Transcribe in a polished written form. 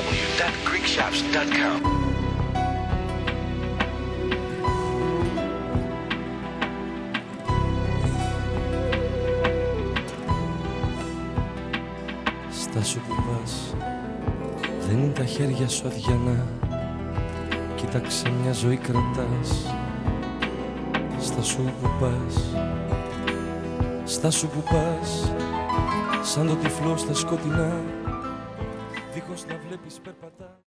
www.greekshops.com. Στάσου που πας, δεν είναι τα χέρια σου αδιανά. Κοίταξε, μια ζωή κρατάς. Στάσου που πας, στάσου που πας, σαν το τυφλό στα σκοτεινά, δίχως να βλέπεις περπατά.